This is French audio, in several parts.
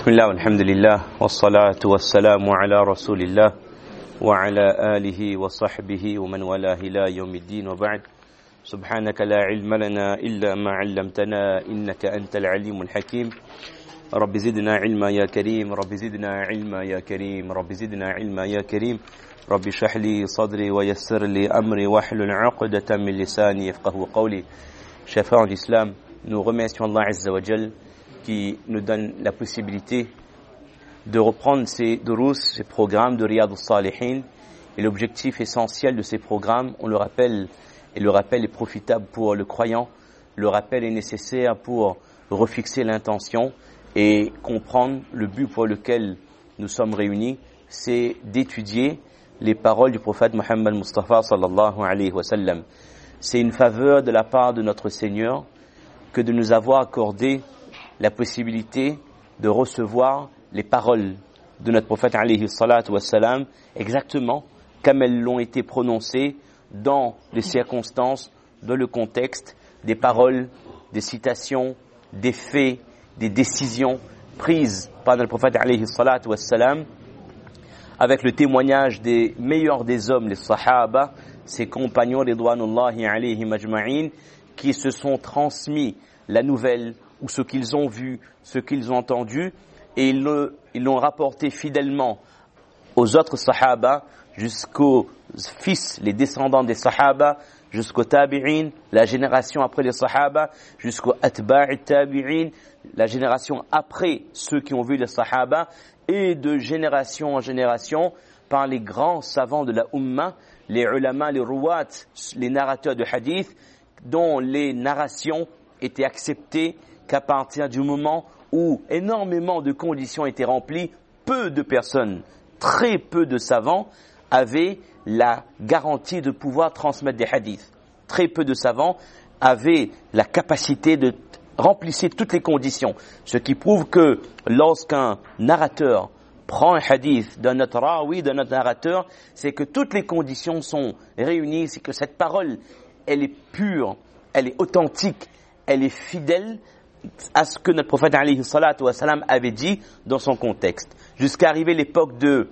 بسم الله والحمد لله والصلاة والسلام على رسول الله وعلى آله وصحبه ومن والاه إلى يوم الدين وبعد سبحانك لا علم لنا إلا ما علمتنا إنك أنت العليم الحكيم رب زدنا علما يا كريم رب زدنا علما يا كريم رب زدنا علما يا كريم رب اشرح لي صدري ويسر لي أمري واحلل عقدة من لساني يفقهوا قولي شفاعة l'islam, nous remercions Allah Azza wa Jal qui nous donne la possibilité de reprendre ces durous, ces programmes de Riyad al-Salihin. Et l'objectif essentiel de ces programmes, on le rappelle, et le rappel est profitable pour le croyant, le rappel est nécessaire pour refixer l'intention et comprendre le but pour lequel nous sommes réunis, c'est d'étudier les paroles du prophète Muhammad Mustafa sallallahu alayhi wa sallam. C'est une faveur de la part de notre Seigneur que de nous avoir accordé la possibilité de recevoir les paroles de notre prophète alayhi salatu wassalam exactement comme elles l'ont été prononcées dans les circonstances, dans le contexte, des paroles, des citations, des faits, des décisions prises par notre prophète alayhi salatu wassalam avec le témoignage des meilleurs des hommes, les sahaba, ses compagnons ridwanullahi alayhim ajma'in, qui se sont transmis la nouvelle ou ce qu'ils ont vu, ce qu'ils ont entendu, et ils l'ont rapporté fidèlement aux autres sahaba, jusqu'aux fils, les descendants des sahaba, jusqu'aux tabi'in, la génération après les sahaba, jusqu'aux atba'i tabi'in, la génération après ceux qui ont vu les sahaba, et de génération en génération, par les grands savants de la Ummah, les ulama, les ruwat, les narrateurs de hadith, dont les narrations étaient acceptées qu'à partir du moment où énormément de conditions étaient remplies, peu de personnes, très peu de savants avaient la garantie de pouvoir transmettre des hadiths. Très peu de savants avaient la capacité de remplir toutes les conditions. Ce qui prouve que lorsqu'un narrateur prend un hadith d'un autre rawi, d'un autre narrateur, c'est que toutes les conditions sont réunies, c'est que cette parole, elle est pure, elle est authentique, elle est fidèle à ce que notre prophète alayhi salatu wa salam avait dit dans son contexte. Jusqu'à arriver l'époque de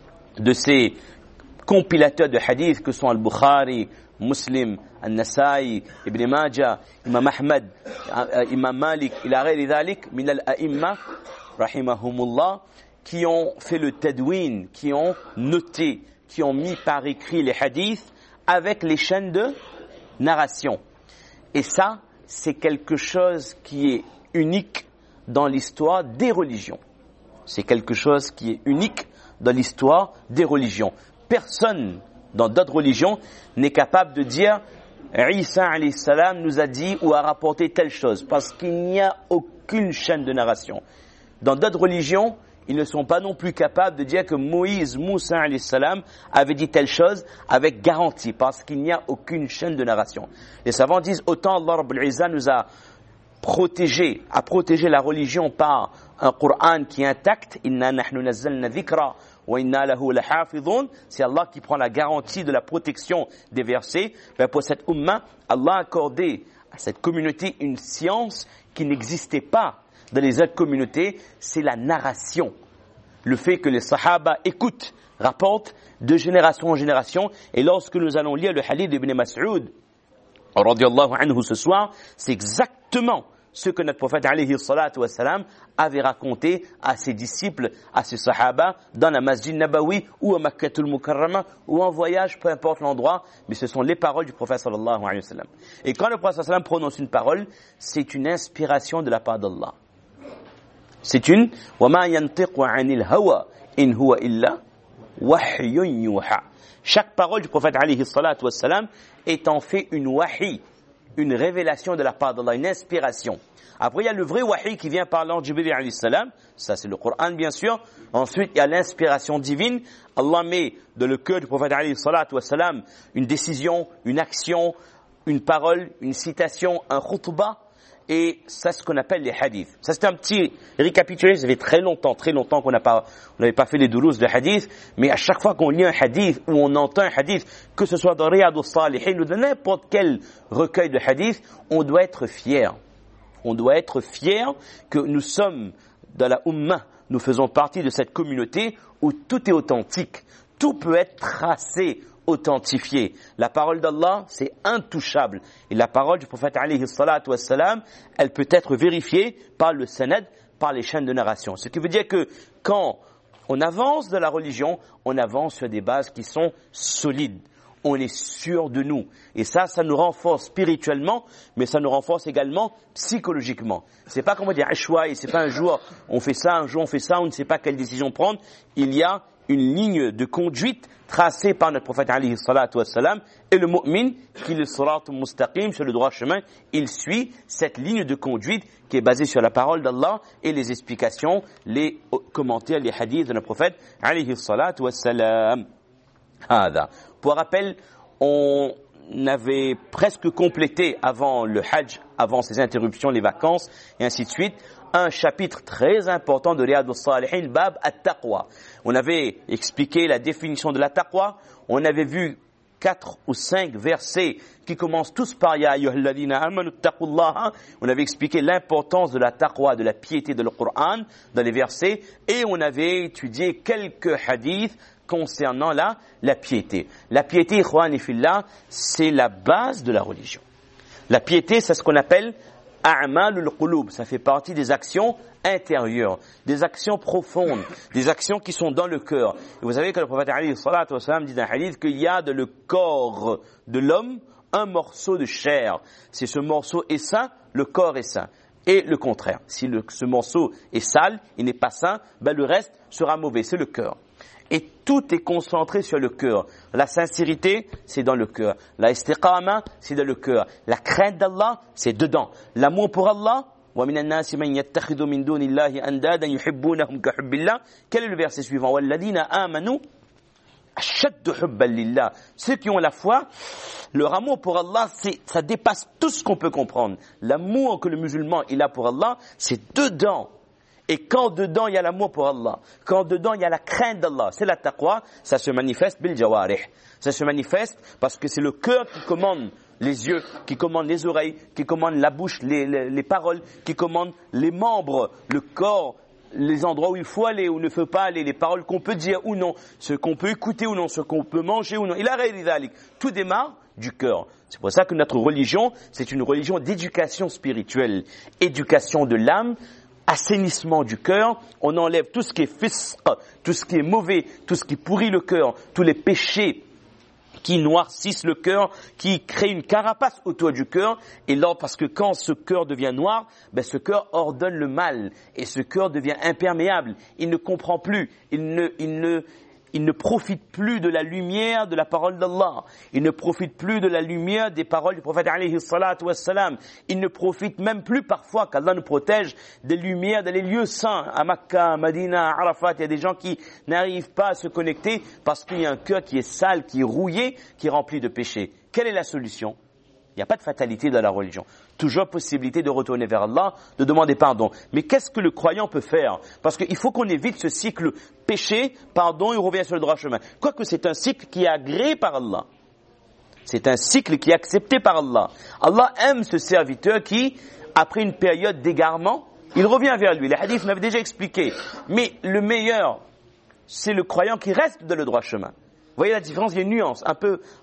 ces compilateurs de hadiths que sont Al-Bukhari, Muslim, Al-Nasa'i, Ibn Majah, Imam Ahmad, Imam Malik, ila ghayri dhalik, min al-a'imma, rahimahumullah, qui ont fait le tadwin, qui ont noté, qui ont mis par écrit les hadiths avec les chaînes de narration. Et ça, c'est quelque chose qui est unique dans l'histoire des religions. C'est quelque chose qui est unique dans l'histoire des religions. Personne dans d'autres religions n'est capable de dire Isa alayhi salam nous a dit ou a rapporté telle chose, parce qu'il n'y a aucune chaîne de narration. Dans d'autres religions, ils ne sont pas non plus capables de dire que Moïse, Moussa alayhi salam avait dit telle chose avec garantie, parce qu'il n'y a aucune chaîne de narration. Les savants disent autant Allah Rabbul Izza nous a protégé la religion par un Coran qui est intact, inna nahnu nazzalna dhikra wa inna lahu lahafidhun, c'est Allah qui prend la garantie de la protection des versets. Ben pour cette umma, Allah a accordé à cette communauté une science qui n'existait pas dans les autres communautés, c'est la narration. Le fait que les sahaba écoutent, rapportent de génération en génération. Et lorsque nous allons lire le hadith d'Ibn Mas'ud, radiyallahu anhu ce soir, c'est exactement ce que notre prophète alayhi salatu wassalam avait raconté à ses disciples, à ses sahaba, dans la Masjid Nabawi ou à Makkatul Mukarrama ou en voyage, peu importe l'endroit, mais ce sont les paroles du prophète sallallahu alayhi wa sallam. Et quand le prophète sallallahu prononce une parole, c'est une inspiration de la part d'Allah. C'est une وَمَا يَنْطِقُ عَنِ الْهَوَى إِنْ هُوَ إِلَّا وَحْيٌ يُوحَى. Chaque parole du prophète alayhi salatu wassalam est en fait une wahi, une révélation de la part d'Allah, une inspiration. Après, il y a le vrai wahi qui vient par l'ange Jibril alayhi salam, ça c'est le Coran bien sûr. Ensuite, il y a l'inspiration divine. Allah met dans le cœur du prophète alayhi salatu wassalam une décision, une action, une parole, une citation, un khutbah. Et ça, c'est ce qu'on appelle les hadiths. Ça, c'est un petit récapitulé. Ça fait très longtemps qu'on n'avait pas fait les durous de hadith. Mais à chaque fois qu'on lit un hadith ou on entend un hadith, que ce soit dans Riyad al-Salihin ou dans n'importe quel recueil de hadith, on doit être fier. On doit être fier que nous sommes dans la Ummah nous faisons partie de cette communauté où tout est authentique. Tout peut être tracé, authentifié. La parole d'Allah, c'est intouchable. Et la parole du prophète alayhi salatu wassalam, elle peut être vérifiée par le sanad, par les chaînes de narration. Ce qui veut dire que quand on avance dans la religion, on avance sur des bases qui sont solides. On est sûr de nous. Et ça nous renforce spirituellement, mais ça nous renforce également psychologiquement. C'est pas comme on dit ashwaï, c'est pas un jour on fait ça, un jour on fait ça, on ne sait pas quelle décision prendre. Il y a une ligne de conduite tracée par notre prophète alayhi salatu wassalam, et le mu'min, qui est le sirat mustaqim, sur le droit chemin, il suit cette ligne de conduite qui est basée sur la parole d'Allah et les explications, les commentaires, les hadiths de notre prophète alayhi salatu wassalam. Pour rappel, on avait presque complété avant le Hajj, avant ces interruptions, les vacances et ainsi de suite, un chapitre très important de Riyad al-Salihin, Bab at-Taqwa. On avait expliqué la définition de la Taqwa, on avait vu 4 ou 5 versets qui commencent tous par Ya ayyuhalladhina amanu taqullaha. On avait expliqué l'importance de la taqwa, de la piété de le Coran dans les versets, et on avait étudié quelques hadiths concernant la piété. La piété, ikhwani fillah, c'est la base de la religion. La piété, c'est ce qu'on appelle a'malul qulub, ça fait partie des actions intérieures, des actions profondes, des actions qui sont dans le cœur. Et vous savez que le prophète alayhi salatu wa sallam dit dans un hadith qu'il y a dans le corps de l'homme un morceau de chair. Si ce morceau est sain, le corps est sain. Et le contraire, si ce morceau est sale, il n'est pas sain, le reste sera mauvais, c'est le cœur. Et tout est concentré sur le cœur. La sincérité, c'est dans le cœur. La istiqama, c'est dans le cœur. La crainte d'Allah, c'est dedans. L'amour pour Allah, وَمِنَ النَّاسِ مَنْ يَتَّخِذُ مِنْ دُونِ اللَّهِ أَنْدَادًا يُحِبُّونَهُمْ كَحُبِّ اللَّهِ. Quel est le verset suivant? وَالَّذِينَ آمَنُوا أَشَدُّ حُبًّا لِلَّهِ. Ceux qui ont la foi, leur amour pour Allah, ça dépasse tout ce qu'on peut comprendre. L'amour que le musulman il a pour Allah, c'est dedans. Et quand dedans il y a l'amour pour Allah, quand dedans il y a la crainte d'Allah, c'est la taqwa, ça se manifeste bil jawarih. Ça se manifeste parce que c'est le cœur qui commande les yeux, qui commande les oreilles, qui commande la bouche, les paroles, qui commande les membres, le corps, les endroits où il faut aller, où il ne faut pas aller, les paroles qu'on peut dire ou non, ce qu'on peut écouter ou non, ce qu'on peut manger ou non. Il a réalisé, tout démarre du cœur. C'est pour ça que notre religion, c'est une religion d'éducation spirituelle, éducation de l'âme, assainissement du cœur. On enlève tout ce qui est fisq, tout ce qui est mauvais, tout ce qui pourrit le cœur, tous les péchés qui noircissent le cœur, qui créent une carapace autour du cœur. Et là, parce que quand ce cœur devient noir, ce cœur ordonne le mal. Et ce cœur devient imperméable. Il ne comprend plus. Il ne profite plus de la lumière de la parole d'Allah. Il ne profite plus de la lumière des paroles du prophète alayhi salatu wassalam. Il ne profite même plus parfois, qu'Allah nous protège, des lumières dans les lieux saints. À Makkah, Madina, Arafat, il y a des gens qui n'arrivent pas à se connecter parce qu'il y a un cœur qui est sale, qui est rouillé, qui est rempli de péchés. Quelle est la solution? Il n'y a pas de fatalité dans la religion. Toujours possibilité de retourner vers Allah, de demander pardon. Mais qu'est-ce que le croyant peut faire? Parce qu'il faut qu'on évite ce cycle péché, pardon, il revient sur le droit chemin. Quoique c'est un cycle qui est agréé par Allah. C'est un cycle qui est accepté par Allah. Allah aime ce serviteur qui, après une période d'égarement, il revient vers lui. Les hadiths m'avaient déjà expliqué. Mais le meilleur, c'est le croyant qui reste dans le droit chemin. Vous voyez la différence? Il y a une nuance, un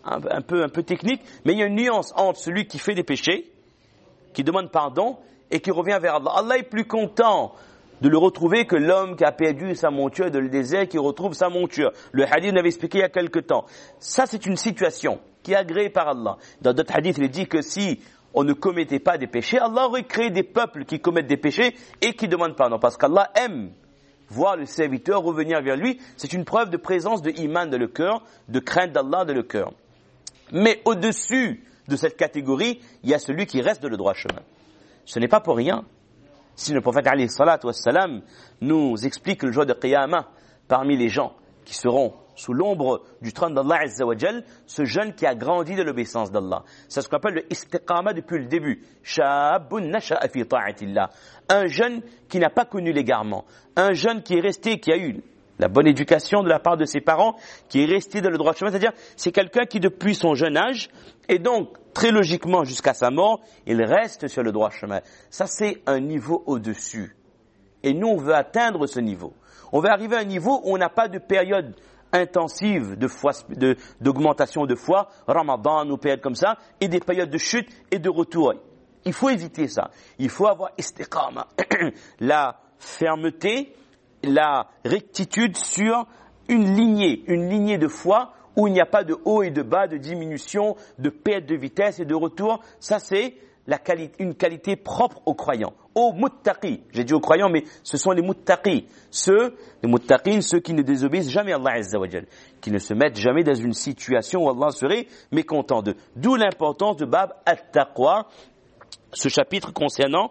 peu technique, mais il y a une nuance entre celui qui fait des péchés, qui demande pardon, et qui revient vers Allah. Allah est plus content de le retrouver que l'homme qui a perdu sa monture dans le désert, qui retrouve sa monture. Le hadith l'avait expliqué il y a quelque temps. Ça, c'est une situation qui est agréée par Allah. Dans d'autres hadiths, il dit que si on ne commettait pas des péchés, Allah aurait créé des peuples qui commettent des péchés et qui demandent pardon. Parce qu'Allah aime voir le serviteur revenir vers lui. C'est une preuve de présence de iman dans le cœur, de crainte d'Allah dans le cœur. Mais au-dessus de cette catégorie, il y a celui qui reste dans le droit chemin. Ce n'est pas pour rien. Si le prophète alayhi salatu wassalam nous explique le jour de Qiyamah, parmi les gens qui seront sous l'ombre du trône d'Allah Azza wa Jal, ce jeune qui a grandi de l'obéissance d'Allah. C'est ce qu'on appelle le istiqama depuis le début. Shabun nasha'a fi ta'atillah. Un jeune qui n'a pas connu l'égarement. Un jeune qui est resté, qui a eu la bonne éducation de la part de ses parents, qui est resté dans le droit chemin. C'est-à-dire, c'est quelqu'un qui depuis son jeune âge, et donc très logiquement jusqu'à sa mort, il reste sur le droit chemin. Ça, c'est un niveau au-dessus. Et nous, on veut atteindre ce niveau. On veut arriver à un niveau où on n'a pas de période intensive d'augmentation de foi, Ramadan ou périodes comme ça, et des périodes de chute et de retour. Il faut éviter ça. Il faut avoir istiqama, la fermeté, la rectitude sur une lignée de foi où il n'y a pas de haut et de bas, de diminution, de perte de vitesse et de retour. Ça, c'est une qualité propre aux croyants. Aux muttaqis. J'ai dit aux croyants, mais ce sont les muttaqis. Les muttaqins, ceux qui ne désobéissent jamais à Allah Azza wa Jal, qui ne se mettent jamais dans une situation où Allah serait mécontent d'eux. D'où l'importance de Bab at-Taqwa, ce chapitre concernant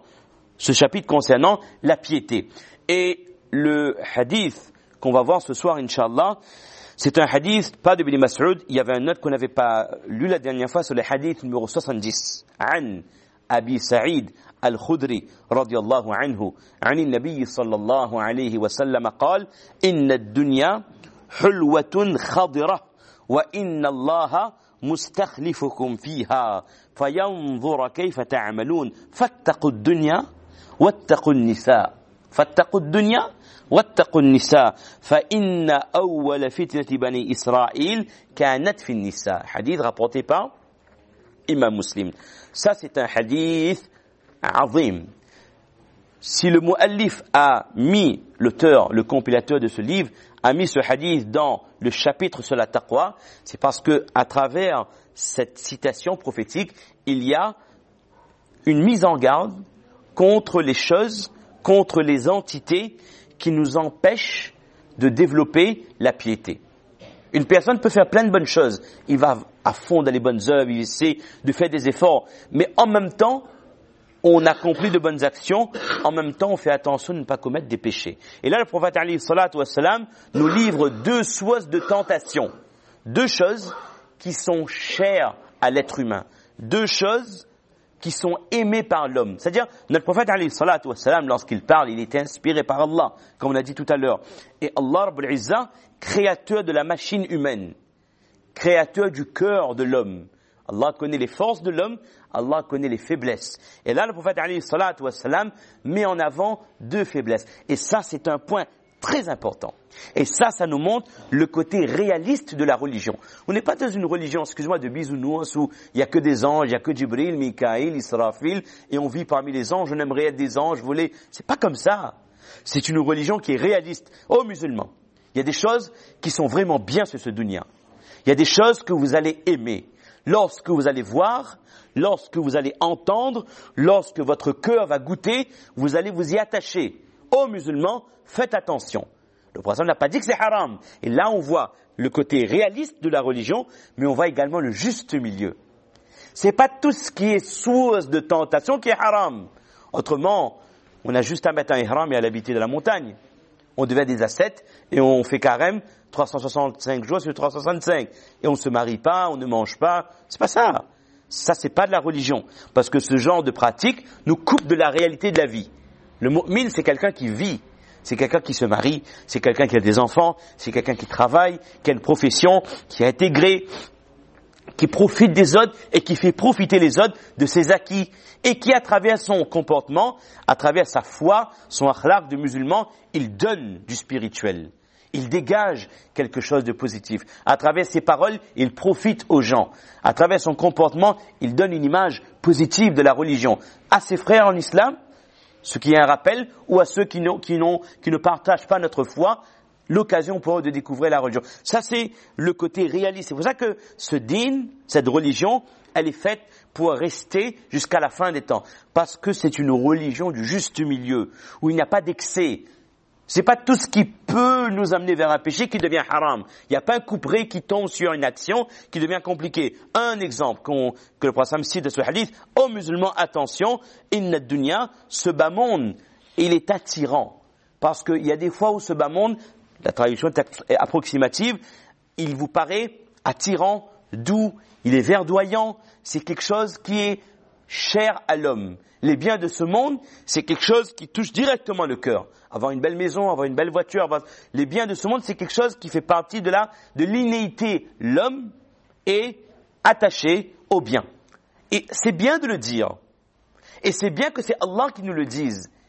la piété. Et le hadith qu'on va voir ce soir, Inch'Allah, c'est un hadith, pas de Ibn Mas'ud. Il y avait un autre qu'on n'avait pas lu la dernière fois, sur le hadith numéro 70. An Abi Sa'id al-Khudri, radiyallahu anhu, عن النبي صلى الله عليه وسلم قال إن الدنيا حلوة خضرة وإن الله مستخلفكم فيها فينظر كيف تعملون فاتقوا الدنيا واتقوا النساء واتقوا النساء فإن أول فتنة بني إسرائيل كانت في النساء. Hadith rapporté par Imam Muslim. Ça, c'est un hadith azim. Si le muallif a mis, l'auteur, le compilateur de ce livre, a mis ce hadith dans le chapitre sur la taqwa, c'est parce que à travers cette citation prophétique, il y a une mise en garde contre les choses, contre les entités qui nous empêchent de développer la piété. Une personne peut faire plein de bonnes choses. Il va à fond dans les bonnes œuvres, il essaie de faire des efforts. Mais en même temps, on accomplit de bonnes actions. En même temps, on fait attention de ne pas commettre des péchés. Et là, le prophète alayhi salatu wassalam nous livre deux sources de tentation. Deux choses qui sont chères à l'être humain. Deux choses qui sont aimées par l'homme. C'est-à-dire, notre prophète alayhi salatu wassalam, lorsqu'il parle, il est inspiré par Allah, comme on a dit tout à l'heure. Et Allah Rabbul Izzah, créateur de la machine humaine, créateur du cœur de l'homme. Allah connaît les forces de l'homme, Allah connaît les faiblesses. Et là, le prophète alayhi salatu wassalam met en avant deux faiblesses. Et ça, c'est un point très important. Et ça nous montre le côté réaliste de la religion. On n'est pas dans une religion, excuse-moi, de bisounours où il n'y a que des anges, il n'y a que Jibril, Mikaïl, Israfil, et on vit parmi les anges, on aimerait être des anges, voler. C'est pas comme ça. C'est une religion qui est réaliste. Aux musulmans, il y a des choses qui sont vraiment bien sur ce dunya. Il y a des choses que vous allez aimer. Lorsque vous allez voir, lorsque vous allez entendre, lorsque votre cœur va goûter, vous allez vous y attacher. Aux musulmans, faites attention. Le prophète n'a pas dit que c'est haram. Et là, on voit le côté réaliste de la religion, mais on voit également le juste milieu. C'est pas tout ce qui est source de tentation qui est haram. Autrement, on a juste à mettre un ihram et à l'habiter de la montagne. On devient des ascètes et on fait carême 365 jours sur 365. Et on ne se marie pas, on ne mange pas. C'est pas ça. Ça, c'est pas de la religion. Parce que ce genre de pratique nous coupe de la réalité de la vie. Le mu'min, c'est quelqu'un qui vit. C'est quelqu'un qui se marie. C'est quelqu'un qui a des enfants. C'est quelqu'un qui travaille, qui a une profession, qui a intégré, qui profite des autres et qui fait profiter les autres de ses acquis. Et qui, à travers son comportement, à travers sa foi, son akhlaq de musulman, il donne du spirituel. Il dégage quelque chose de positif. À travers ses paroles, il profite aux gens. À travers son comportement, il donne une image positive de la religion. À ses frères en islam, ce qui est un rappel, ou à ceux qui ne partagent pas notre foi, l'occasion pour eux de découvrir la religion. Ça, c'est le côté réaliste. C'est pour ça que ce din, cette religion, elle est faite pour rester jusqu'à la fin des temps. Parce que c'est une religion du juste milieu, où il n'y a pas d'excès. C'est pas tout ce qui peut nous amener vers un péché qui devient haram. Il n'y a pas un couperet qui tombe sur une action qui devient compliquée. Un exemple que le prophète cite de ce hadith, aux musulmans, attention, inna dunya, ce bas monde, il est attirant. Parce qu'il y a des fois où ce bas monde, la traduction est approximative, il vous paraît attirant, doux, il est verdoyant, c'est quelque chose qui est cher à l'homme. Les biens de ce monde, c'est quelque chose qui touche directement le cœur. Avoir une belle maison, avoir une belle voiture, les biens de ce monde, c'est quelque chose qui fait partie de l'innéité. L'homme est attaché aux biens. Et c'est bien de le dire. Et c'est bien que c'est Allah qui nous le dise.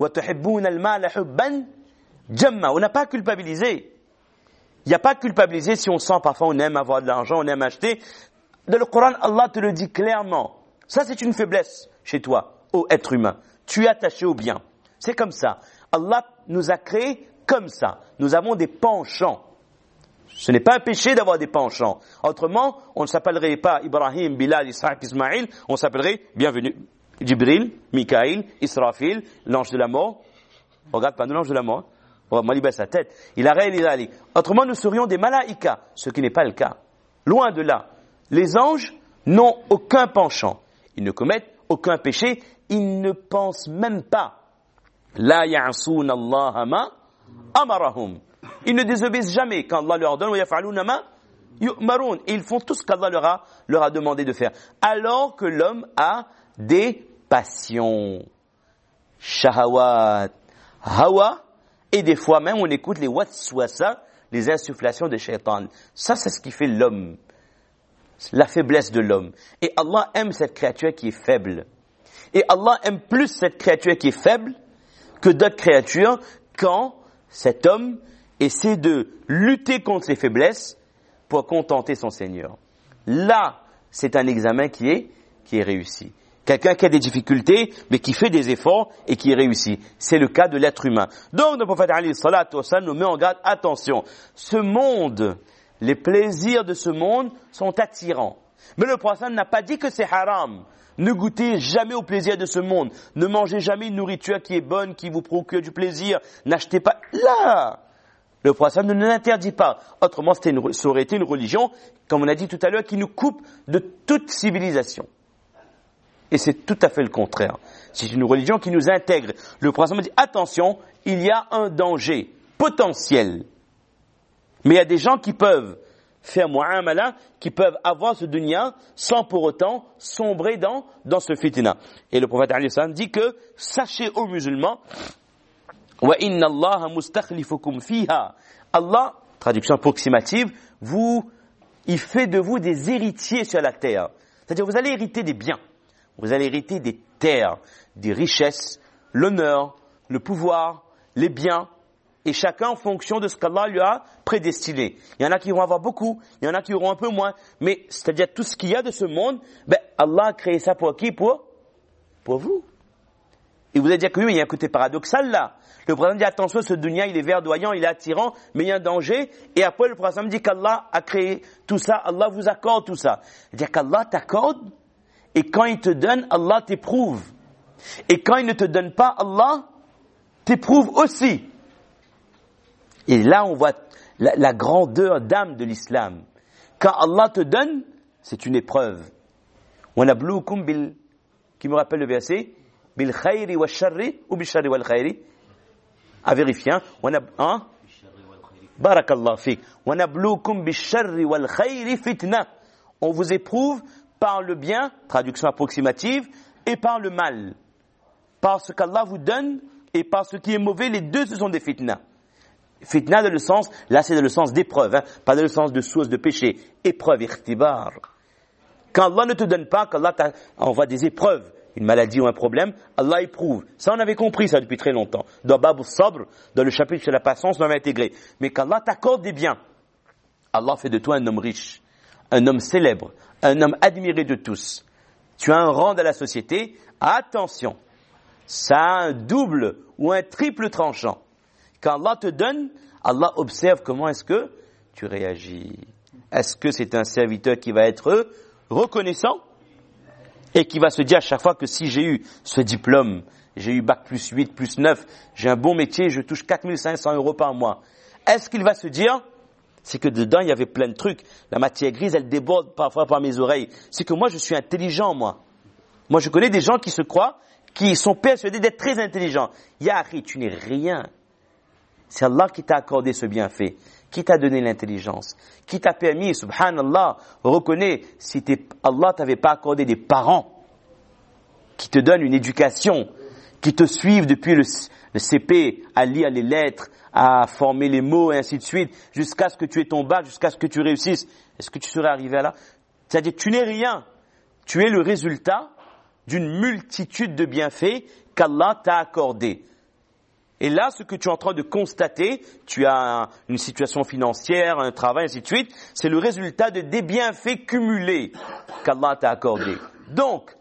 وَتُحِبُّونَ الْمَالَ حُبًّا جَمًّا. On n'a pas à culpabiliser. Il n'y a pas à culpabiliser si on sent parfois on aime avoir de l'argent, on aime acheter. Dans le Coran, Allah te le dit clairement. Ça, c'est une faiblesse chez toi, ô être humain. Tu es attaché au bien. C'est comme ça. Allah nous a créés comme ça. Nous avons des penchants. Ce n'est pas un péché d'avoir des penchants. Autrement, on ne s'appellerait pas Ibrahim, Bilal, Ishaq, Ismaïl. On s'appellerait, bienvenue, Jibril, Mikaïl, Israfil, l'ange de la mort. Regarde pas nous l'ange de la mort. On va libérer sa tête. Il a réalisé. Autrement, nous serions des malaïkas, ce qui n'est pas le cas. Loin de là. Les anges n'ont aucun penchant. Ils ne commettent aucun péché. Ils ne pensent même pas. La ya'soun Allah ma amarahum. Ils ne désobéissent jamais quand Allah leur donne. Wa yaf'aluna ma yu'marun. Et ils font tout ce qu'Allah leur a demandé de faire. Alors que l'homme a des passions. Shahawat. Hawa. Et des fois même, on écoute les waswasa, les insufflations de shaitan. Ça, c'est ce qui fait l'homme. La faiblesse de l'homme. Et Allah aime cette créature qui est faible. Et Allah aime plus cette créature qui est faible que d'autres créatures quand cet homme essaie de lutter contre ses faiblesses pour contenter son Seigneur. Là, c'est un examen qui est réussi. Quelqu'un qui a des difficultés, mais qui fait des efforts et qui réussit. C'est le cas de l'être humain. Donc, le prophète alayhi salatu wa sallam nous met en garde, attention, ce monde, les plaisirs de ce monde sont attirants. Mais le prophète n'a pas dit que c'est haram. Ne goûtez jamais au plaisir de ce monde. Ne mangez jamais une nourriture qui est bonne, qui vous procure du plaisir. N'achetez pas. Là, le prophète ne l'interdit pas. Autrement, ça aurait été une religion, comme on a dit tout à l'heure, qui nous coupe de toute civilisation. Et c'est tout à fait le contraire. C'est une religion qui nous intègre. Le prophète dit, attention, il y a un danger potentiel. Mais il y a des gens qui peuvent faire mu'amala, qui peuvent avoir ce dunya sans pour autant sombrer dans ce fitna. Et le prophète alayhi salam dit que, sachez aux musulmans, wa inna Allah mustakhlifukum fiha. Allah, traduction approximative, il fait de vous des héritiers sur la terre. C'est-à-dire, vous allez hériter des biens. Vous allez hériter des terres, des richesses, l'honneur, le pouvoir, les biens, et chacun en fonction de ce qu'Allah lui a prédestiné. Il y en a qui vont avoir beaucoup, il y en a qui auront un peu moins, mais c'est-à-dire tout ce qu'il y a de ce monde, Allah a créé ça pour qui? Pour vous. Et vous allez dire que oui, mais il y a un côté paradoxal là. Le prophète dit attention, ce dunya il est verdoyant, il est attirant, mais il y a un danger. Et après le prophète dit qu'Allah a créé tout ça, Allah vous accorde tout ça. C'est-à-dire qu'Allah t'accorde, et quand il te donne, Allah t'éprouve. Et quand il ne te donne pas, Allah t'éprouve aussi. Et là, on voit la grandeur d'âme de l'islam. Quand Allah te donne, c'est une épreuve. وَنَبْلُوكُمْ qui me rappelle le verset, bil khayri wa sharri ou bil sharri wal khayri. À vérifier, hein? Barakallah fik. وَنَبْلُوكُمْ bil sharri wal khayri fitna. On vous éprouve par le bien, traduction approximative, et par le mal. Par ce qu'Allah vous donne et par ce qui est mauvais, les deux ce sont des fitna. Fitna dans le sens, là c'est dans le sens d'épreuve, hein, pas dans le sens de source de péché. Épreuve, ikhtibar. Quand Allah ne te donne pas, qu'Allah envoie des épreuves, une maladie ou un problème, Allah éprouve. Ça on avait compris ça depuis très longtemps. Dans Bab Sabr, dans le chapitre sur la patience, on avait intégré. Mais qu'Allah t'accorde des biens, Allah fait de toi un homme riche, un homme célèbre, un homme admiré de tous. Tu as un rang dans la société, attention, ça a un double ou un triple tranchant. Quand Allah te donne, Allah observe comment est-ce que tu réagis. Est-ce que c'est un serviteur qui va être reconnaissant et qui va se dire à chaque fois que si j'ai eu ce diplôme, j'ai eu bac plus 8, plus 9, j'ai un bon métier, je touche 4500 € par mois. Est-ce qu'il va se dire, c'est que dedans il y avait plein de trucs, la matière grise elle déborde parfois par mes oreilles, c'est que moi je suis intelligent moi. Moi je connais des gens qui se croient, qui sont persuadés d'être très intelligents. Yahri, tu n'es rien. C'est Allah qui t'a accordé ce bienfait, qui t'a donné l'intelligence, qui t'a permis, subhanallah, reconnais, si Allah t'avait pas accordé des parents qui te donnent une éducation, qui te suivent depuis le CP à lire les lettres, à former les mots et ainsi de suite, jusqu'à ce que tu aies ton bac, jusqu'à ce que tu réussisses, est-ce que tu serais arrivé à là? C'est-à-dire tu n'es rien, tu es le résultat d'une multitude de bienfaits qu'Allah t'a accordés. Et là, ce que tu es en train de constater, tu as une situation financière, un travail, ainsi de suite, c'est le résultat des bienfaits cumulés qu'Allah t'a accordés. Donc,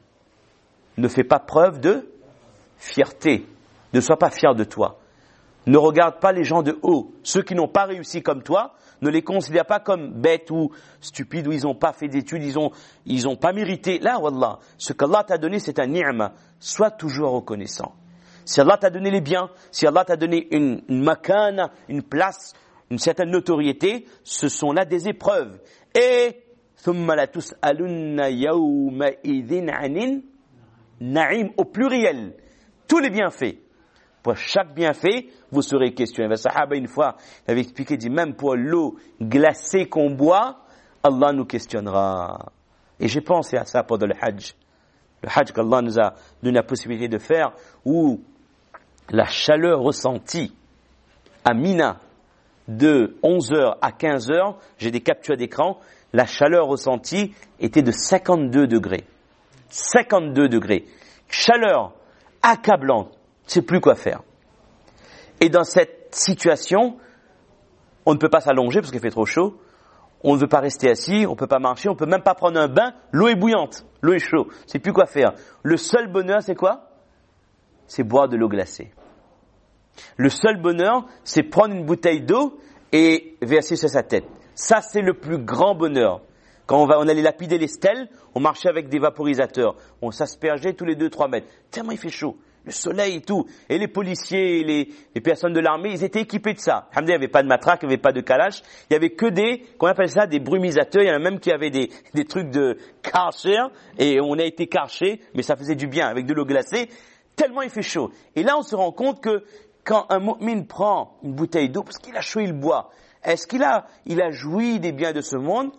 ne fais pas preuve de fierté. Ne sois pas fier de toi. Ne regarde pas les gens de haut. Ceux qui n'ont pas réussi comme toi, ne les considère pas comme bêtes ou stupides, ou ils n'ont pas fait d'études, ils ont pas mérité. Là, wallah, ce qu'Allah t'a donné, c'est un ni'ma. Sois toujours reconnaissant. Si Allah t'a donné les biens, si Allah t'a donné une makana, une place, une certaine notoriété, ce sont là des épreuves. Et ثُمَّ لَتُسْأَلُنَّ يَوْمَئِذٍ عَنِ النَّعِيمِ au pluriel. Tous les bienfaits. Pour chaque bienfait, vous serez questionné. Le Sahaba, une fois, il avait expliqué, il dit, même pour l'eau glacée qu'on boit, Allah nous questionnera. Et j'ai pensé à ça pendant le Hajj. Le Hajj qu'Allah nous a donné la possibilité de faire, où la chaleur ressentie à Mina, de 11h à 15h, j'ai des captures d'écran, la chaleur ressentie était de 52 degrés. 52 degrés. Chaleur accablante. On ne sait plus quoi faire. Et dans cette situation, on ne peut pas s'allonger parce qu'il fait trop chaud. On ne veut pas rester assis, on ne peut pas marcher, on ne peut même pas prendre un bain. L'eau est bouillante, l'eau est chaude. On ne sait plus quoi faire. Le seul bonheur, c'est quoi? C'est boire de l'eau glacée. Le seul bonheur, c'est prendre une bouteille d'eau et verser sur sa tête. Ça, c'est le plus grand bonheur. Quand on allait lapider les stèles, on marchait avec des vaporisateurs. On s'aspergeait tous les 2-3 mètres. Tellement il fait chaud. Le soleil et tout. Et les policiers, les personnes de l'armée, ils étaient équipés de ça. Il n'y avait pas de matraque, il n'y avait pas de kalash. Il n'y avait que qu'on appelle ça des brumisateurs. Il y en a même qui avaient des trucs de karcher. Et on a été karché, mais ça faisait du bien avec de l'eau glacée. Tellement il fait chaud. Et là, on se rend compte que quand un mu'min prend une bouteille d'eau, parce qu'il a chaud, il boit. Est-ce qu'il a joui des biens de ce monde?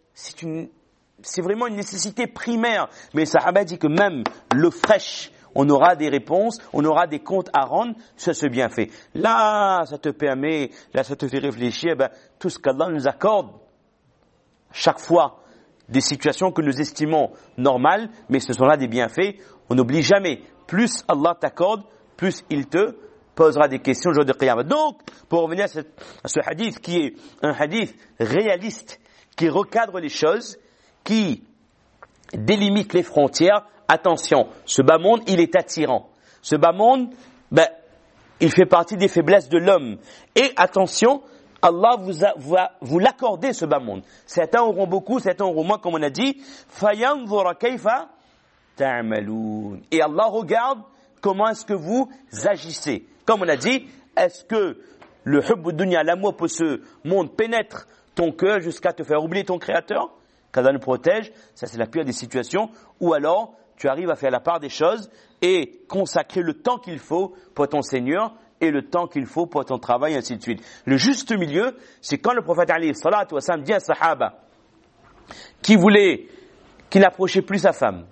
C'est vraiment une nécessité primaire. Mais le Sahaba dit que même l'eau fraîche, on aura des réponses, on aura des comptes à rendre sur ce bienfait. Là, ça te permet, là, ça te fait réfléchir, tout ce qu'Allah nous accorde, chaque fois, des situations que nous estimons normales, mais ce sont là des bienfaits, on n'oublie jamais. Plus Allah t'accorde, plus il te posera des questions le jour de Qiyamah. Donc, pour revenir à ce hadith qui est un hadith réaliste, qui recadre les choses, qui délimite les frontières. Attention, ce bas monde, il est attirant. Ce bas monde, il fait partie des faiblesses de l'homme. Et attention, Allah va vous l'accorder, ce bas monde. Certains auront beaucoup, certains auront moins, comme on a dit. فَيَنْظُرَ كَيْفَ تَعْمَلُونَ. Et Allah regarde comment est-ce que vous agissez. Comme on a dit, est-ce que le hubb dunya, l'amour pour ce monde pénètre ton cœur jusqu'à te faire oublier ton Créateur? Qu'Allah nous protège, ça c'est la pire des situations. Ou alors, tu arrives à faire la part des choses et consacrer le temps qu'il faut pour ton Seigneur et le temps qu'il faut pour ton travail, et ainsi de suite. Le juste milieu, c'est quand le prophète alayhi salatu wa sallam dit à un sahaba qui n'approchait plus sa femme,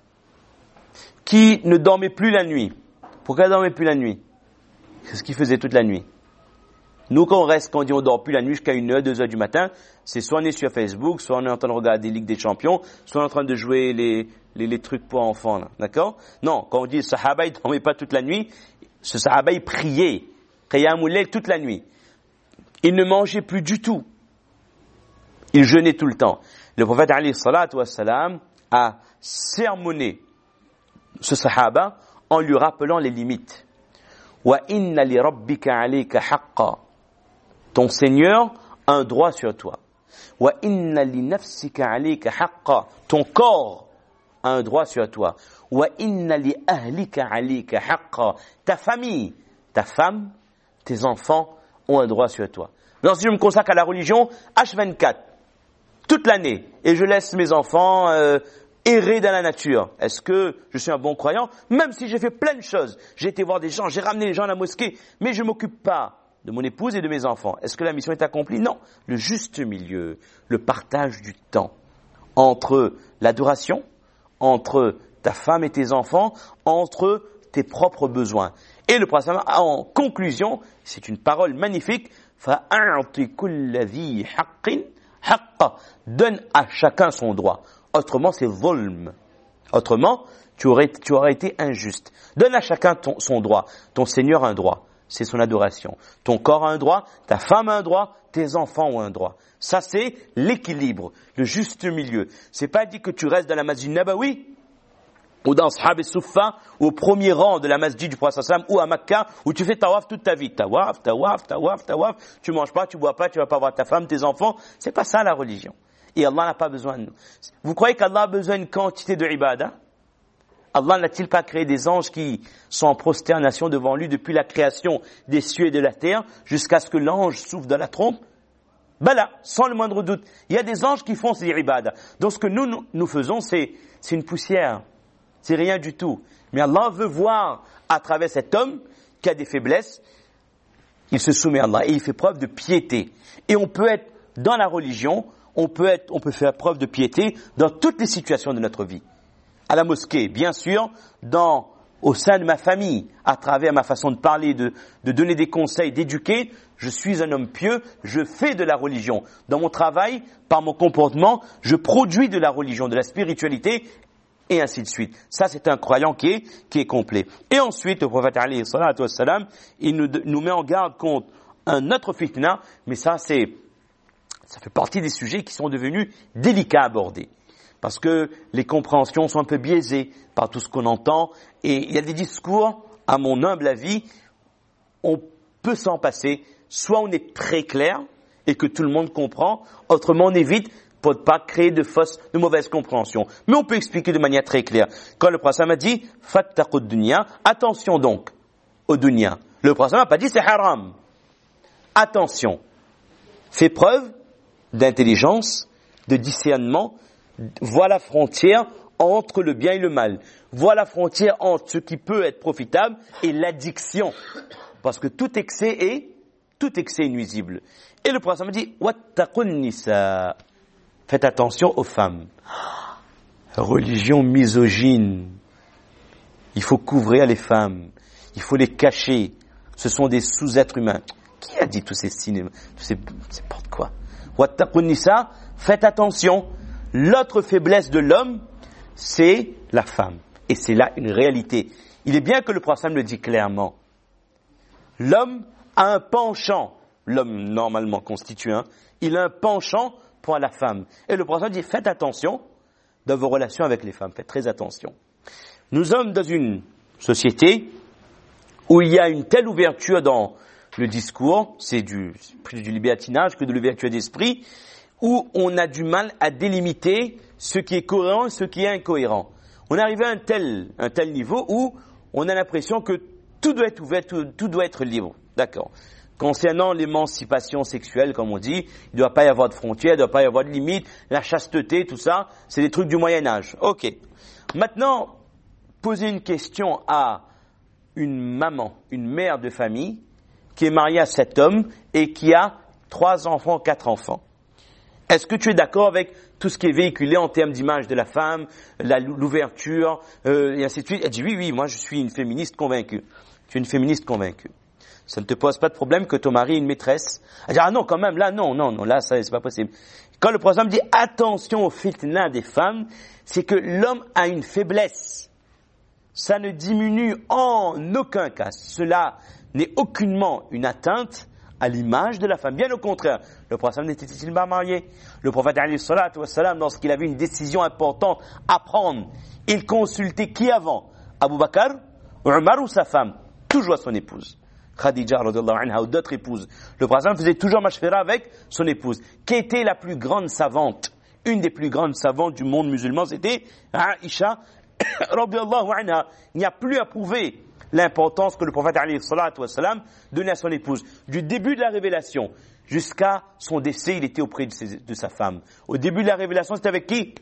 qui ne dormait plus la nuit. Pourquoi il ne dormait plus la nuit? C'est ce qu'il faisait toute la nuit. Nous, quand on dit on dort plus la nuit jusqu'à 1h, 2h du matin, c'est soit on est sur Facebook, soit on est en train de regarder Ligue des Champions, soit on est en train de jouer les trucs pour enfants, là. D'accord? Non, quand on dit Sahaba, il ne dormait pas toute la nuit, ce Sahaba, il priait. Qiyamul Layl toute la nuit. Il ne mangeait plus du tout. Il jeûnait tout le temps. Le prophète, alayhi salatu wassalam, a sermonné ce Sahaba en lui rappelant les limites. Wa inna li rabbika alayka haqqa. Ton Seigneur a un droit sur toi. Wa inna li nafsika alayka haqqa. Ton corps a un droit sur toi. Wa inna li ahlika alayka haqqa. Ta famille, ta femme, tes enfants ont un droit sur toi. Donc si je me consacre à la religion, H24, toute l'année, et je laisse mes enfants errer dans la nature. Est-ce que je suis un bon croyant? Même si j'ai fait plein de choses, j'ai été voir des gens, j'ai ramené les gens à la mosquée, mais je ne m'occupe pas de mon épouse et de mes enfants. Est-ce que la mission est accomplie? Non. Le juste milieu, le partage du temps entre l'adoration, entre ta femme et tes enfants, entre tes propres besoins. Et le prophète en conclusion, c'est une parole magnifique, فَأَعْطِ كُلَّ ذِي حَقٍّ حَقَّ. Donne à chacun son droit. Autrement, c'est zulm. Autrement, tu aurais été injuste. Donne à chacun son droit. Ton Seigneur a un droit. C'est son adoration. Ton corps a un droit, ta femme a un droit, tes enfants ont un droit. Ça, c'est l'équilibre, le juste milieu. C'est pas dit que tu restes dans la masjid Nabawi, ou dans Ashab et Souffa, ou au premier rang de la masjid du prophète sallam, ou à Makkah, où tu fais tawaf toute ta vie. Tawaf. Tu manges pas, tu bois pas, tu vas pas voir ta femme, tes enfants. C'est pas ça la religion. Et Allah n'a pas besoin de nous. Vous croyez qu'Allah a besoin d'une quantité de ibadah? Allah n'a-t-il pas créé des anges qui sont en prosternation devant lui depuis la création des cieux et de la terre jusqu'à ce que l'ange souffle dans la trompe? Ben là, sans le moindre doute. Il y a des anges qui font ces ibadah. Donc ce que nous faisons, c'est une poussière. C'est rien du tout. Mais Allah veut voir à travers cet homme qui a des faiblesses, il se soumet à Allah et il fait preuve de piété. Et on peut être dans la religion, on peut faire preuve de piété dans toutes les situations de notre vie. À la mosquée, bien sûr, au sein de ma famille, à travers ma façon de parler, de donner des conseils, d'éduquer, je suis un homme pieux, je fais de la religion. Dans mon travail, par mon comportement, je produis de la religion, de la spiritualité, et ainsi de suite. Ça, c'est un croyant qui est complet. Et ensuite, le prophète alayhi salatu wassalam, il nous met en garde contre un autre fitna, mais ça fait partie des sujets qui sont devenus délicats à aborder. Parce que les compréhensions sont un peu biaisées par tout ce qu'on entend. Et il y a des discours, à mon humble avis, on peut s'en passer. Soit on est très clair et que tout le monde comprend, autrement on évite pour ne pas créer de mauvaises compréhensions. Mais on peut expliquer de manière très claire. Quand le prophète a dit « Fattaqud dunya », attention donc au dunya. Le prophète n'a pas dit « c'est haram ». Attention, fais preuve d'intelligence, de discernement, vois la frontière entre le bien et le mal. Vois la frontière entre ce qui peut être profitable et l'addiction. Parce que tout excès est nuisible. Et le prophète m'a dit, wattaqun nisa. Faites attention aux femmes. Religion misogyne. Il faut couvrir les femmes. Il faut les cacher. Ce sont des sous-êtres humains. Qui a dit tous ces cinémas, c'est n'importe quoi. Wattaqun nisa. Faites attention. L'autre faiblesse de l'homme, c'est la femme. Et c'est là une réalité. Il est bien que le prophète le dit clairement. L'homme a un penchant, l'homme normalement constitué, il a un penchant pour la femme. Et le prophète dit, faites attention dans vos relations avec les femmes, faites très attention. Nous sommes dans une société où il y a une telle ouverture dans le discours, c'est plus du libertinage que de l'ouverture d'esprit, où on a du mal à délimiter ce qui est cohérent et ce qui est incohérent. On est arrivé à un tel niveau où on a l'impression que tout doit être ouvert, tout doit être libre. D'accord. Concernant l'émancipation sexuelle, comme on dit, il ne doit pas y avoir de frontières, il ne doit pas y avoir de limites, la chasteté, tout ça, c'est des trucs du Moyen-Âge. Ok. Maintenant, poser une question à une maman, une mère de famille, qui est mariée à cet homme et qui a 3 enfants, 4 enfants. Est-ce que tu es d'accord avec tout ce qui est véhiculé en termes d'image de la femme, l'ouverture, et ainsi de suite? Elle dit oui, moi je suis une féministe convaincue. Tu es une féministe convaincue. Ça ne te pose pas de problème que ton mari ait une maîtresse? Elle dit ah non, quand même, là non, là ça c'est pas possible. Quand le prophète dit attention au fitna des femmes, c'est que l'homme a une faiblesse. Ça ne diminue en aucun cas. Cela n'est aucunement une atteinte à l'image de la femme. Bien au contraire, le prophète n'était-il pas marié? Le prophète, lorsqu'il avait une décision importante à prendre, il consultait qui avant? Abu Bakr, Omar ou sa femme? Toujours son épouse. Khadija, radhiyallahu anha, ou d'autres épouses. Le prophète faisait toujours mashfira avec son épouse. Qui était la plus grande savante? Une des plus grandes savantes du monde musulman, c'était Aïcha, radhiyallahu anha. Il n'y a plus à prouver l'importance que le prophète donnait à son épouse. Du début de la révélation jusqu'à son décès, il était auprès de sa femme. Au début de la révélation, c'était avec qui?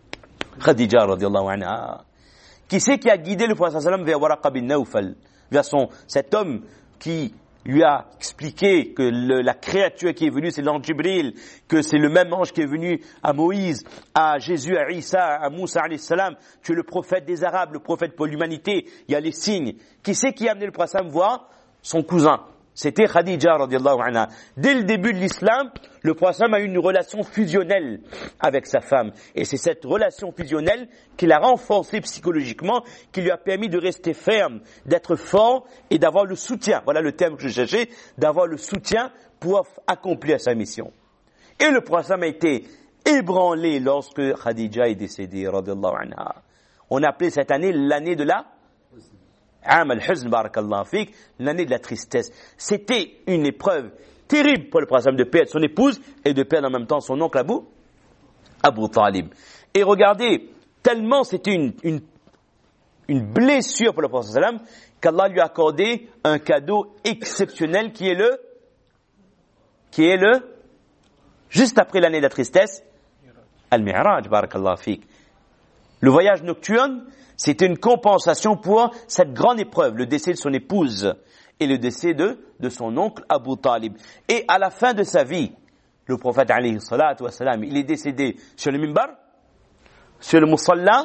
Khadija radhiyallahu anha. Qui c'est qui a guidé le prophète vers Waraqa bin Nawfal, vers cet homme qui lui a expliqué que la créature qui est venue, c'est l'ange Jibril, que c'est le même ange qui est venu à Moïse, à Jésus, à Isa, à Moussa alayhi salam. Tu es le prophète des Arabes, le prophète pour l'humanité. Il y a les signes. Qui c'est qui a amené le prophète voir? Son cousin, C'était Khadija radiyallahu anha. Dès le début de l'islam, le prophète a eu une relation fusionnelle avec sa femme. Et c'est cette relation fusionnelle qui l'a renforcé psychologiquement, qui lui a permis de rester ferme, d'être fort et d'avoir le soutien. Voilà le terme que je cherchais, d'avoir le soutien pour accomplir sa mission. Et le prophète a été ébranlé lorsque Khadija est décédée radiyallahu anha. On appelait cette année l'année de la al-Huzn, barakallahu fik, l'année de la tristesse. C'était une épreuve terrible pour le prophète de perdre son épouse et de perdre en même temps son oncle Abu Talib. Et regardez, tellement c'était une blessure pour le prophète sallam qu'Allah lui a accordé un cadeau exceptionnel qui est le juste après l'année de la tristesse, Al-Mi'raj, barakallahu fik. Le voyage nocturne, c'était une compensation pour cette grande épreuve, le décès de son épouse et le décès de son oncle Abu Talib. Et à la fin de sa vie, le prophète alayhi salatu wassalam, il est décédé sur le minbar, sur le musalla,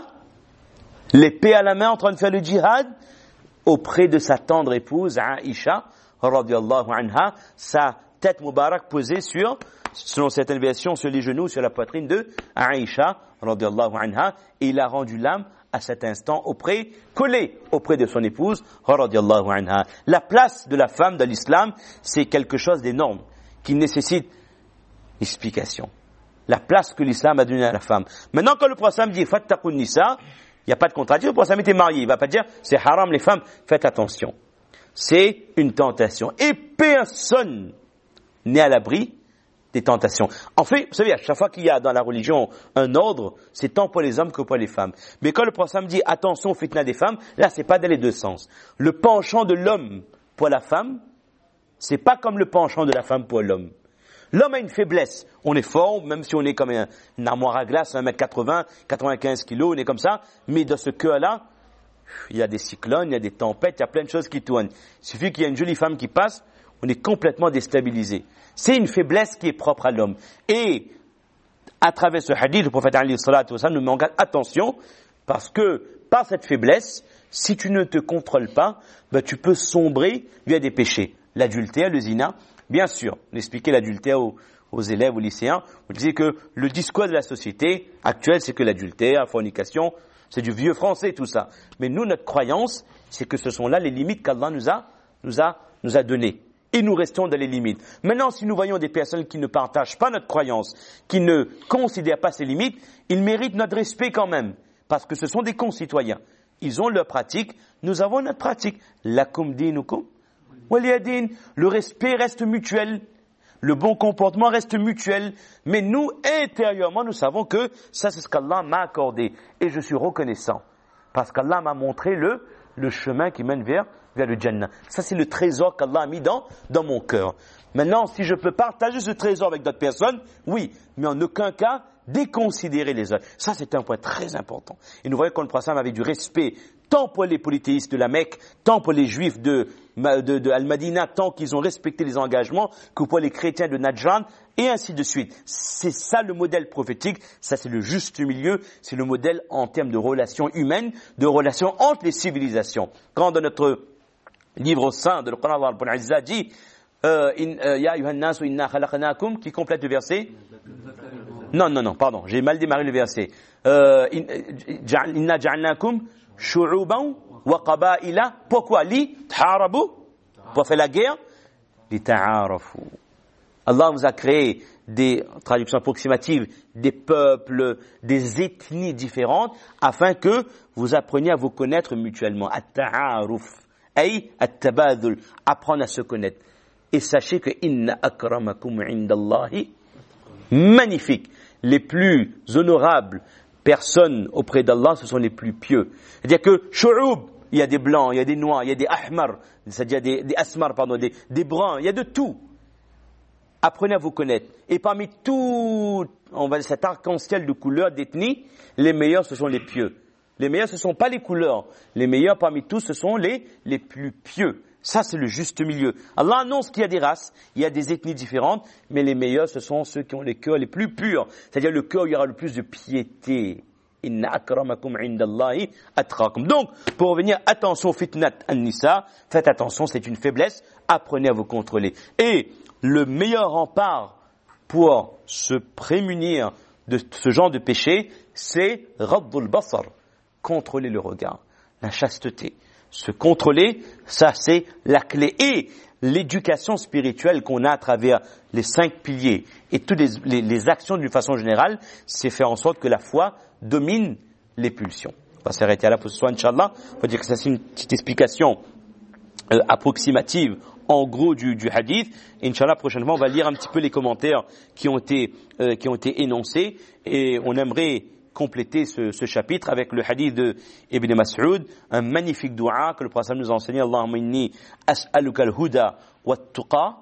l'épée à la main en train de faire le djihad, auprès de sa tendre épouse Aïcha, radiyallahu anha, sa tête moubarak posée selon certaines versions, sur les genoux, sur la poitrine de Aïcha, radiyallahu anha, et il a rendu l'âme à cet instant collé auprès de son épouse, radiyallahu anha. La place de la femme dans l'islam, c'est quelque chose d'énorme, qui nécessite explication. La place que l'islam a donnée à la femme. Maintenant, quand le prophète dit, fattaqun nisa, il n'y a pas de contradiction, le prophète était marié, il ne va pas dire, c'est haram les femmes, faites attention. C'est une tentation. Et personne n'est à l'abri des tentations. En fait, vous savez, à chaque fois qu'il y a dans la religion un ordre, c'est tant pour les hommes que pour les femmes. Mais quand le prophète dit attention au fitna des femmes, là, c'est pas dans les deux sens. Le penchant de l'homme pour la femme, c'est pas comme le penchant de la femme pour l'homme. L'homme a une faiblesse. On est fort, même si on est comme une armoire à glace, 1m80, 95 kilos, on est comme ça. Mais dans ce cœur-là, il y a des cyclones, il y a des tempêtes, il y a plein de choses qui tournent. Il suffit qu'il y ait une jolie femme qui passe, on est complètement déstabilisé. C'est une faiblesse qui est propre à l'homme. Et à travers ce hadith, le prophète alayhi salatu wa sallam nous met en garde attention, parce que par cette faiblesse, si tu ne te contrôles pas, tu peux sombrer vers des péchés. L'adultère, le zina, bien sûr. On expliquait l'adultère aux élèves, aux lycéens. On disait que le discours de la société actuelle, c'est que l'adultère, la fornication, c'est du vieux français tout ça. Mais nous, notre croyance, c'est que ce sont là les limites qu'Allah nous a données. Et nous restons dans les limites. Maintenant, si nous voyons des personnes qui ne partagent pas notre croyance, qui ne considèrent pas ces limites, ils méritent notre respect quand même. Parce que ce sont des concitoyens. Ils ont leur pratique, nous avons notre pratique. Lakum dinukum waliyadin. Le respect reste mutuel. Le bon comportement reste mutuel. Mais nous, intérieurement, nous savons que ça, c'est ce qu'Allah m'a accordé. Et je suis reconnaissant. Parce qu'Allah m'a montré le chemin qui mène vers le Jannah. Ça, c'est le trésor qu'Allah a mis dans mon cœur. Maintenant, si je peux partager ce trésor avec d'autres personnes, oui, mais en aucun cas déconsidérer les autres. Ça, c'est un point très important. Et nous voyons que le prophète avait du respect tant pour les polythéistes de la Mecque, tant pour les juifs de Al-Madina, tant qu'ils ont respecté les engagements, que pour les chrétiens de Najran, et ainsi de suite. C'est ça le modèle prophétique, ça c'est le juste milieu, c'est le modèle en termes de relations humaines, de relations entre les civilisations. Quand dans notre livre saint de l'Qur'an, Allah Rabbul Izzah dit Ya ayyuhan nasu inna khalaqnakum, qui complète le verset. Non, pardon, j'ai mal démarré le verset. Inna ja'alnakum shu'uban wa qaba'ila. Pourquoi? Li ta'arabu, pour faire la guerre. Li ta'arafu. Allah vous a créé des traductions approximatives, des peuples, des ethnies différentes, afin que vous appreniez à vous connaître mutuellement. At-ta'aruf, ay at-tabadul, apprendre à se connaître. Et sachez que inna akramakum indallahi, magnifique. Les plus honorables personnes auprès d'Allah, ce sont les plus pieux. C'est-à-dire que shu'ub, il y a des blancs, il y a des noirs, il y a des ahmar, c'est-à-dire des asmar, pardon, des bruns, il y a de tout. Apprenez à vous connaître. Et parmi tout, on va dire cet arc-en-ciel de couleurs, d'ethnies, les meilleurs, ce sont les pieux. Les meilleurs, ce ne sont pas les couleurs. Les meilleurs parmi tous, ce sont les plus pieux. Ça, c'est le juste milieu. Allah annonce qu'il y a des races, il y a des ethnies différentes, mais les meilleurs, ce sont ceux qui ont les cœurs les plus purs. C'est-à-dire le cœur où il y aura le plus de piété. Inna akramakum indallahi atqakum. Donc, pour revenir, attention, fitnat an-nisa, faites attention, c'est une faiblesse, apprenez à vous contrôler. Et le meilleur rempart pour se prémunir de ce genre de péché, c'est raddul basar, contrôler le regard, la chasteté. Se contrôler, ça c'est la clé. Et l'éducation spirituelle qu'on a à travers les 5 piliers et toutes les actions d'une façon générale, c'est faire en sorte que la foi domine les pulsions. On va s'arrêter là pour ce soir, Inch'Allah. On va dire que ça c'est une petite explication approximative en gros du hadith. Inch'Allah, prochainement, on va lire un petit peu les commentaires qui ont été énoncés et on aimerait compléter ce chapitre avec le hadith de Ibn Mas'ud, un magnifique dua que le prophète nous a enseigné. Allahumma inni as'aluka al-huda wat-tuqa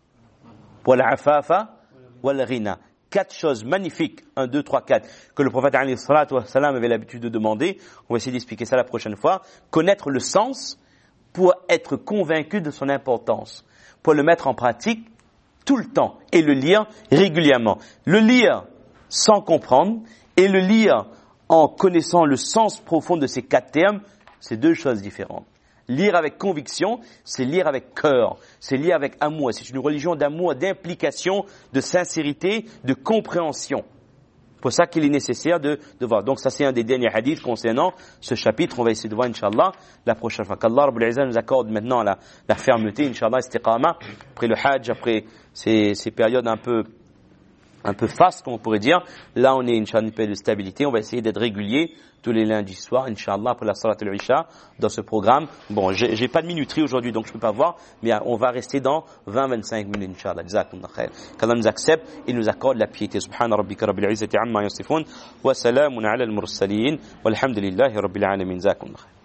wal-afafa wal-ghina. 4 choses magnifiques, 1, 2, 3, 4, que le prophète alayhi salatu wa salam avait l'habitude de demander. On va essayer d'expliquer ça la prochaine fois. Connaître le sens pour être convaincu de son importance, pour le mettre en pratique tout le temps et le lire régulièrement. Le lire sans comprendre et le lire en connaissant le sens profond de ces 4 termes, c'est 2 choses différentes. Lire avec conviction, c'est lire avec cœur, c'est lire avec amour. C'est une religion d'amour, d'implication, de sincérité, de compréhension. C'est pour ça qu'il est nécessaire de voir. Donc ça c'est un des derniers hadiths concernant ce chapitre. On va essayer de voir, Inch'Allah, la prochaine fois. Qu'Allah Rabbul Izzah nous accorde maintenant la fermeté, Inch'Allah, istiqama, après le hajj, après ces périodes un peu fastes, comme on pourrait dire. Là, on est, Inch'Allah, une période de stabilité. On va essayer d'être régulier tous les lundis soirs, Inch'Allah, pour la Salat al-Isha, dans ce programme. Bon, j'ai pas de minuterie aujourd'hui, donc je peux pas voir, mais on va rester dans 20-25 minutes, Inch'Allah. Jazakumullah khair. Qu'Allah nous accepte et nous accorde la piété. Subhana rabbika rabbil izzati amma yasifun, wa salamun ala al-mursalin, walhamdulillahi rabbil alamin. Jazakumullah khair.